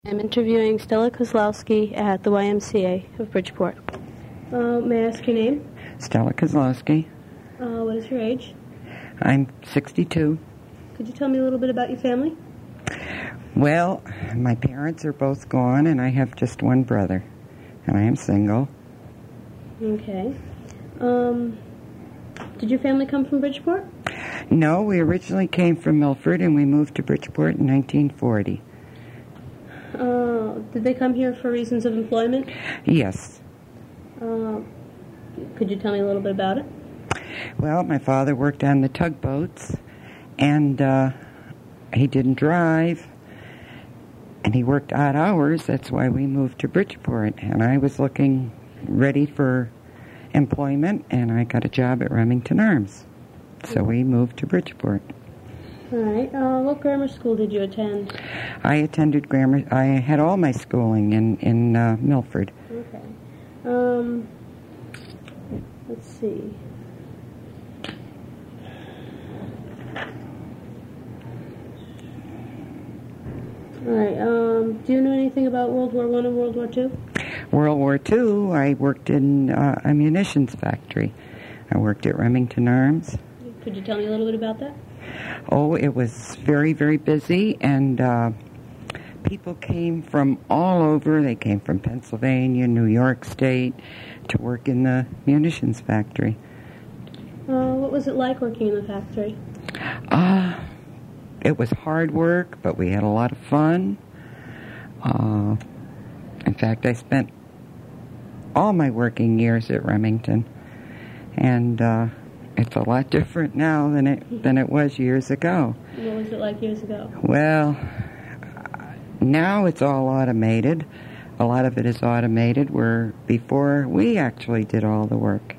I'm interviewing Stella Kozlowski at the YMCA of Bridgeport. May I ask your name? Stella Kozlowski. What is your age? I'm 62. Could you tell me a little bit about your family? Well, my parents are both gone, and I have just one brother, and I am single. Okay. Did your family come from Bridgeport? No, we originally came from Milford, and we moved to Bridgeport in 1940. Did they come here for reasons of employment? Yes. Could you tell me a little bit about it? Well, my father worked on the tugboats, and he didn't drive, and he worked odd hours. That's why we moved to Bridgeport, and I was looking ready for employment, and I got a job at Remington Arms. So we moved to Bridgeport. All right. What grammar school did you attend? I attended grammar. I had all my schooling in Milford. Okay. Let's see. All right. Do you know anything about World War I and World War II? World War II, I worked in a munitions factory. I worked at Remington Arms. Could you tell me a little bit about that? Oh, it was very, very busy, and people came from all over. They came from Pennsylvania, New York State, to work in the munitions factory. What was it like working in the factory? It was hard work, but we had a lot of fun. In fact, I spent all my working years at Remington, and it's a lot different now than it was years ago. What was it like years ago? Well, now it's all automated. A lot of it is automated, where before we actually did all the work.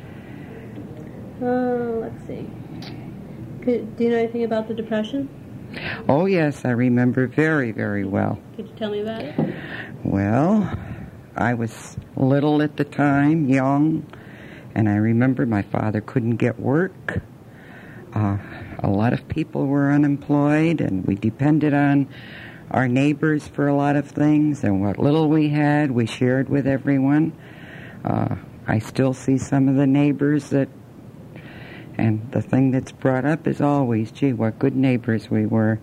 Let's see. Do you know anything about the Depression? Oh, yes, I remember very, very well. Could you tell me about it? Well, I was little at the time, young, and I remember my father couldn't get work. A lot of people were unemployed, and we depended on our neighbors for a lot of things, and what little we had, we shared with everyone. I still see some of the neighbors and the thing that's brought up is always, gee, what good neighbors we were.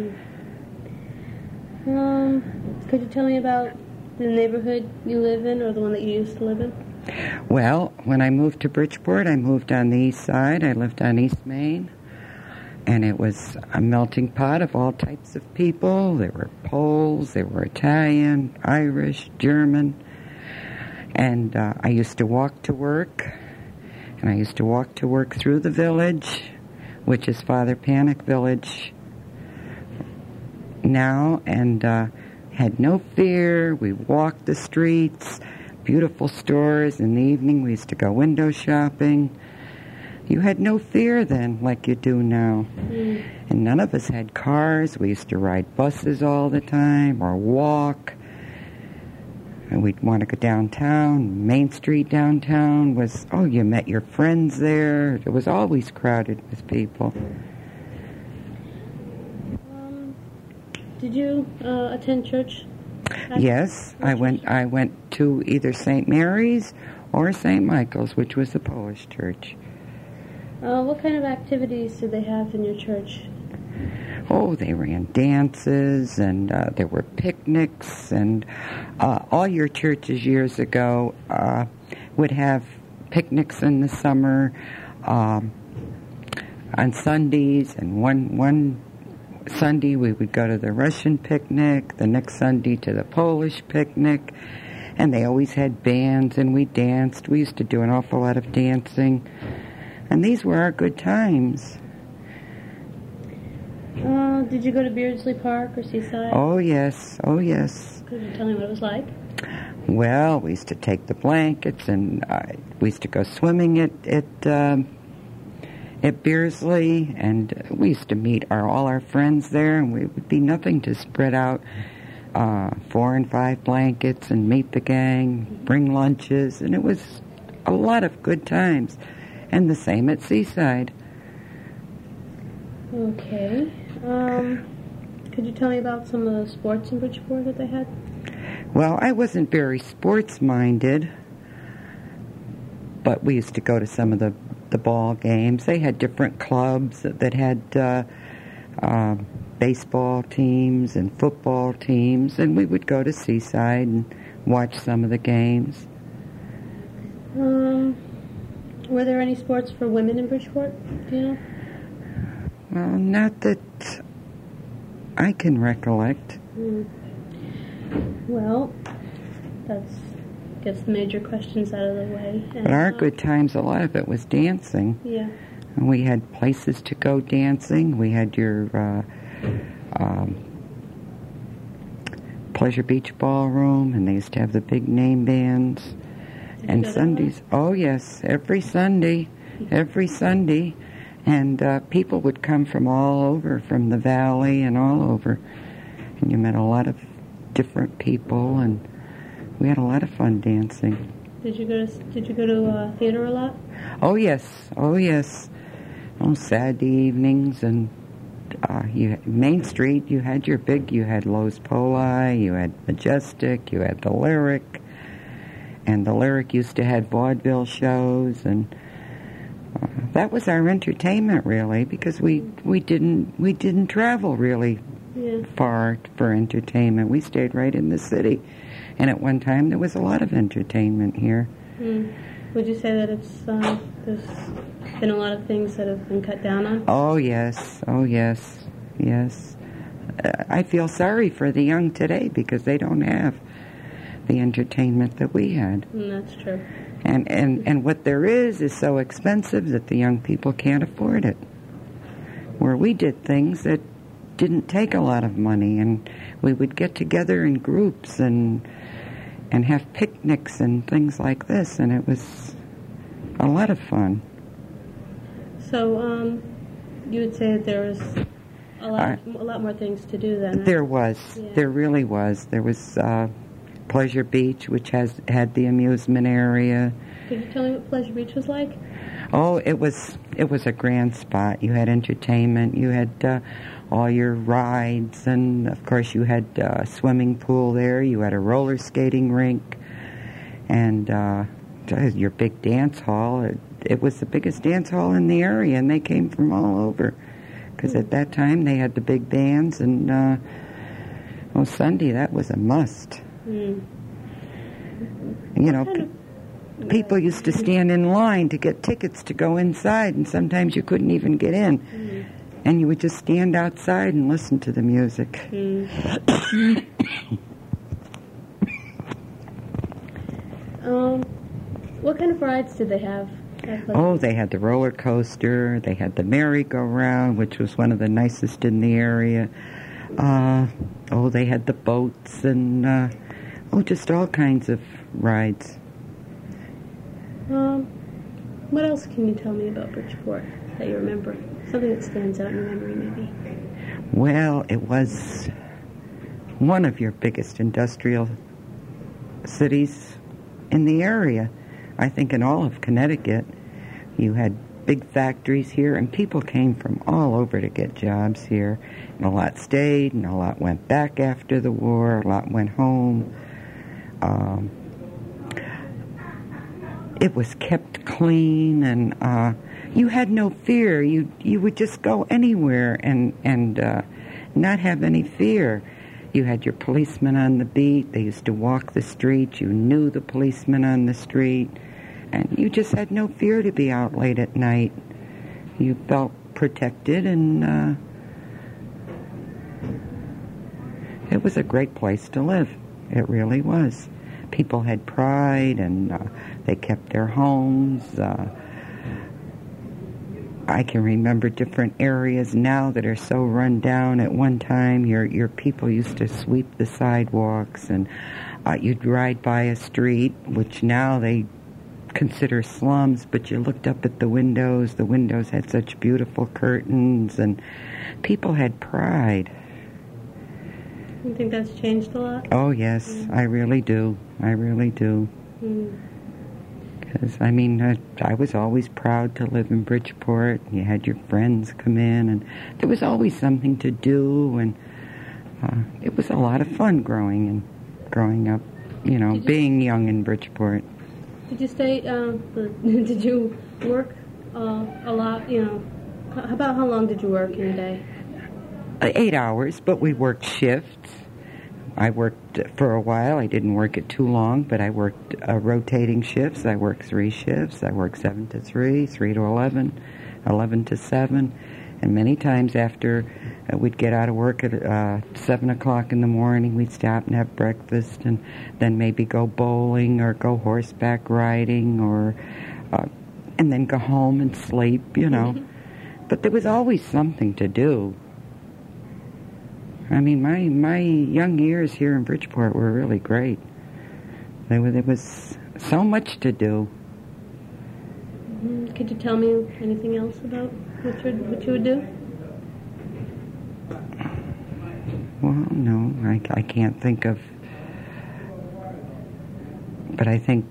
Could you tell me about the neighborhood you live in, or the one that you used to live in? Well, when I moved to Bridgeport, I moved on the east side. I lived on East Main, and it was a melting pot of all types of people. There were Poles, there were Italian, Irish, German, and I used to walk to work, and I used to walk to work through the village, which is Father Panic Village now, and had no fear. We walked the streets, beautiful stores. In the evening, we used to go window shopping. You had no fear then like you do now. And none of us had cars. We used to ride buses all the time or walk. And we'd want to go downtown. Main Street downtown was, you met your friends there. It was always crowded with people. Did you attend church? Yes, I went to either St. Mary's or St. Michael's, which was the Polish church. What kind of activities did they have in your church? Oh, they ran dances, and there were picnics, and all your churches years ago would have picnics in the summer on Sundays, and one Sunday we would go to the Russian picnic, the next Sunday to the Polish picnic, and they always had bands, and we danced. We used to do an awful lot of dancing, and these were our good times. Did you go to Beardsley Park or Seaside? Oh, yes. Oh, yes. Could you tell me what it was like? Well, we used to take the blankets, and we used to go swimming at Beardsley, and we used to meet all our friends there, and we would be nothing to spread out 4 and 5 blankets and meet the gang, bring lunches, and it was a lot of good times. And the same at Seaside. Okay. Could you tell me about some of the sports in Bridgeport that they had? Well, I wasn't very sports-minded, but we used to go to some of the ball games. They had different clubs that had baseball teams and football teams, and we would go to Seaside and watch some of the games. Were there any sports for women in Bridgeport? Do you know? Well, not that I can recollect. Well, that's gets the major questions out of the way. And, but our good times, a lot of it was dancing. Yeah. And we had places to go dancing. We had your Pleasure Beach Ballroom, and they used to have the big name bands. And Sundays, oh yes, every Sunday. And people would come from all over, from the valley and all over. And you met a lot of different people, and we had a lot of fun dancing. Did you go to theater a lot? Oh yes. On Saturday evenings, and Main Street, you had Lowe's Poli, you had Majestic, you had the Lyric, and the Lyric used to have vaudeville shows, and that was our entertainment really, because we didn't travel really far for entertainment. We stayed right in the city, and at one time there was a lot of entertainment here. Would you say that there's been a lot of things that have been cut down on? Oh yes. I feel sorry for the young today because they don't have the entertainment that we had. That's true. And what there is so expensive that the young people can't afford it. Where we did things that didn't take a lot of money, and we would get together in groups and have picnics and things like this, and it was a lot of fun. So, you would say that there was a lot more things to do then, right? There was. Yeah. There really was. There was Pleasure Beach, which had the amusement area. Could you tell me what Pleasure Beach was like? Oh, it was a grand spot. You had entertainment. You had all your rides, and of course you had a swimming pool there. You had a roller skating rink, and your big dance hall. It was the biggest dance hall in the area, and they came from all over. Because at that time they had the big bands, and Sunday, that was a must. You know, people used to stand in line to get tickets to go inside, and sometimes you couldn't even get in. And you would just stand outside and listen to the music. What kind of rides did they have? Oh, they had the roller coaster. They had the merry-go-round, which was one of the nicest in the area. They had the boats and, just all kinds of rides. What else can you tell me about Bridgeport that you remember? Something that stands out in your memory, maybe? Well, it was one of your biggest industrial cities in the area. I think in all of Connecticut, you had big factories here, and people came from all over to get jobs here. And a lot stayed, and a lot went back after the war, a lot went home. It was kept clean, and you had no fear. You would just go anywhere and not have any fear. You had your policemen on the beat. They used to walk the streets. You knew the policemen on the street. And you just had no fear to be out late at night. You felt protected, and it was a great place to live. It really was. People had pride, and they kept their homes. I can remember different areas now that are so run down. At one time, your people used to sweep the sidewalks, and you'd ride by a street, which now they consider slums, but you looked up at the windows. The windows had such beautiful curtains, and people had pride. You think that's changed a lot? Oh, yes, I really do. I really do. Because, I was always proud to live in Bridgeport. You had your friends come in, and there was always something to do, and it was a lot of fun growing up, being young in Bridgeport. Did you stay, did you work a lot, about how long did you work in a day? 8 hours, but we worked shifts. I worked for a while. I didn't work it too long, but I worked rotating shifts. I worked 3 shifts. I worked 7 to 3, 3 to 11, 11 to 7. And many times after we'd get out of work at 7 o'clock in the morning, we'd stop and have breakfast and then maybe go bowling or go horseback riding and then go home and sleep, But there was always something to do. I mean, my young years here in Bridgeport were really great. There was so much to do. Could you tell me anything else about what you would do? Well, no, I can't think of. But I think,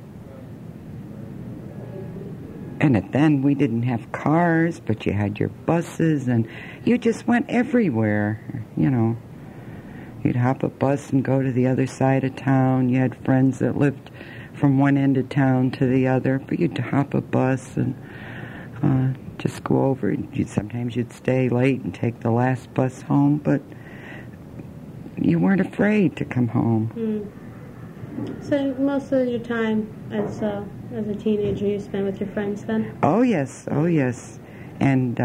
and then we didn't have cars, but you had your buses, and you just went everywhere, You'd hop a bus and go to the other side of town. You had friends that lived from one end of town to the other, but you'd hop a bus and just go over. Sometimes you'd stay late and take the last bus home, but you weren't afraid to come home. So most of your time as a teenager you spent with your friends then? Oh yes. And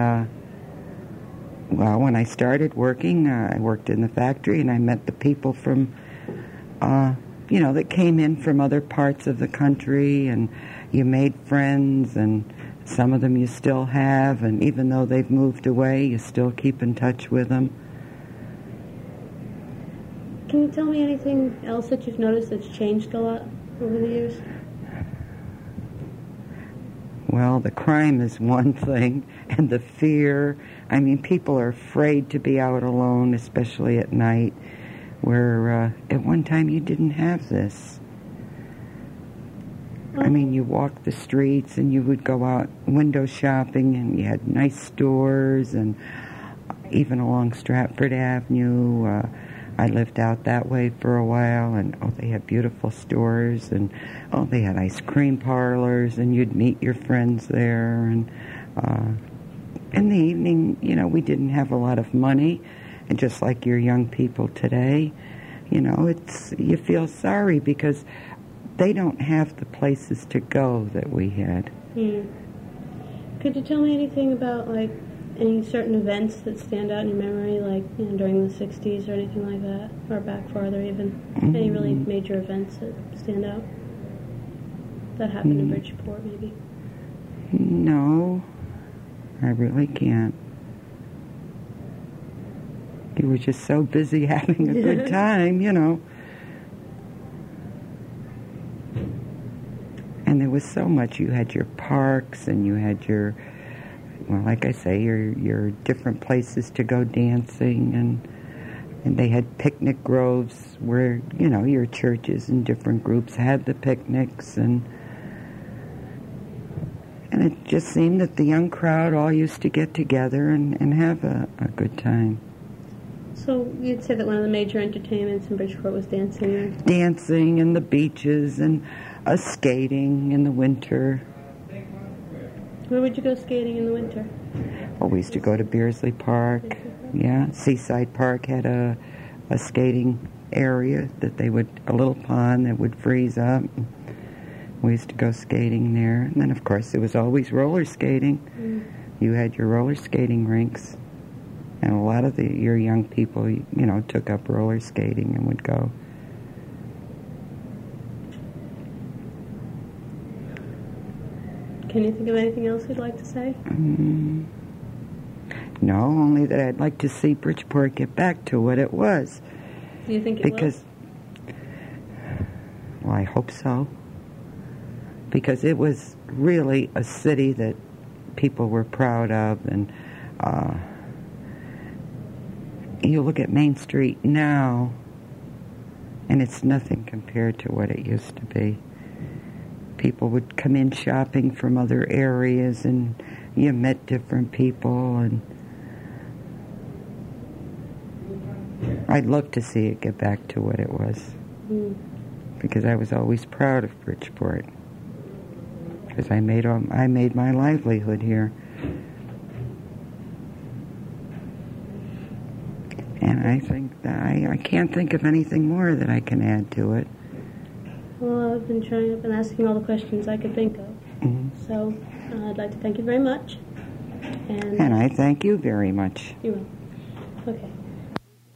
when I started working, I worked in the factory, and I met the people from, that came in from other parts of the country, and you made friends, and some of them you still have, and even though they've moved away, you still keep in touch with them. Can you tell me anything else that you've noticed that's changed a lot over the years? Well, the crime is one thing, and the fear. I mean, people are afraid to be out alone, especially at night, where at one time you didn't have this. I mean, you walked the streets and you would go out window shopping, and you had nice stores, and even along Stratford Avenue. I lived out that way for a while, and they had beautiful stores, and they had ice cream parlors, and you'd meet your friends there. And in the evening, we didn't have a lot of money, and just like your young people today, you feel sorry because they don't have the places to go that we had. Could you tell me anything about, any certain events that stand out in your memory, during the 60s or anything like that, or back farther even? Any really major events that stand out that happened in Bridgeport, maybe? No, I really can't. You were just so busy having a good time, And there was so much. You had your parks, and you had your, like I say, your different places to go dancing, and they had picnic groves where, your churches and different groups had the picnics, and it just seemed that the young crowd all used to get together and have a good time. So you'd say that one of the major entertainments in Bridgeport was dancing then? Dancing and the beaches and skating in the winter. Where would you go skating in the winter? Well, we used to go to Beardsley Park. Yeah, Seaside Park had a skating area that a little pond that would freeze up. We used to go skating there. And then, of course, there was always roller skating. You had your roller skating rinks. And a lot of your young people, took up roller skating and would go. Can you think of anything else you'd like to say? No, only that I'd like to see Bridgeport get back to what it was. Do you think it will? Well, I hope so. Because it was really a city that people were proud of, and you look at Main Street now, and it's nothing compared to what it used to be. People would come in shopping from other areas, and you met different people, and I'd love to see it get back to what it was. Because I was always proud of Bridgeport. Because I made my livelihood here. And I think that I can't think of anything more that I can add to it. Well, I've been asking all the questions I could think of. So I'd like to thank you very much. And I thank you very much. You're welcome. Okay.